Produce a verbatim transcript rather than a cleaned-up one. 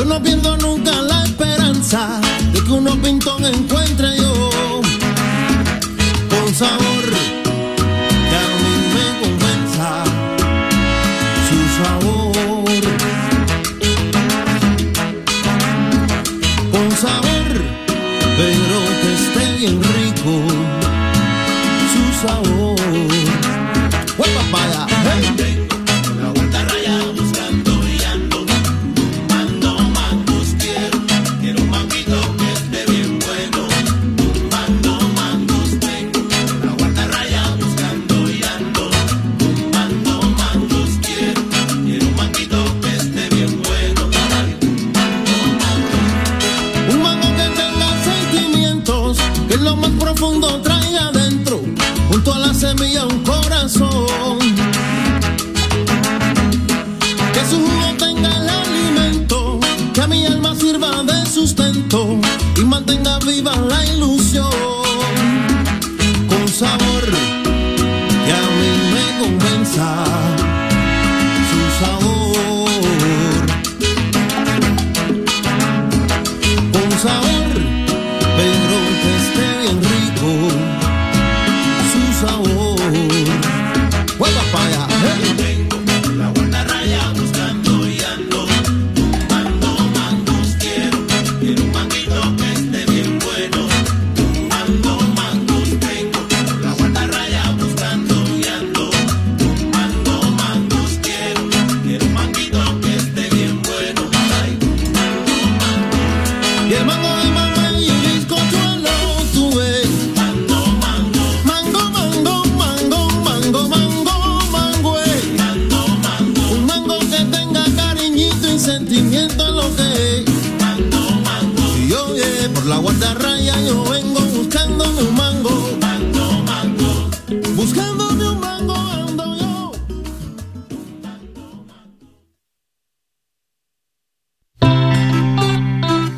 no pierdo nunca la esperanza de que unos pintón encuentre yo con sabor que a mí me compensa su sabor, con sabor, pero que esté bien rico su sabor. ¡Huepa para allá! ¡Hey! Traiga adentro, junto a la semilla un corazón, que su jugo tenga el alimento, que a mi alma sirva de sustento y mantenga viva la ilusión.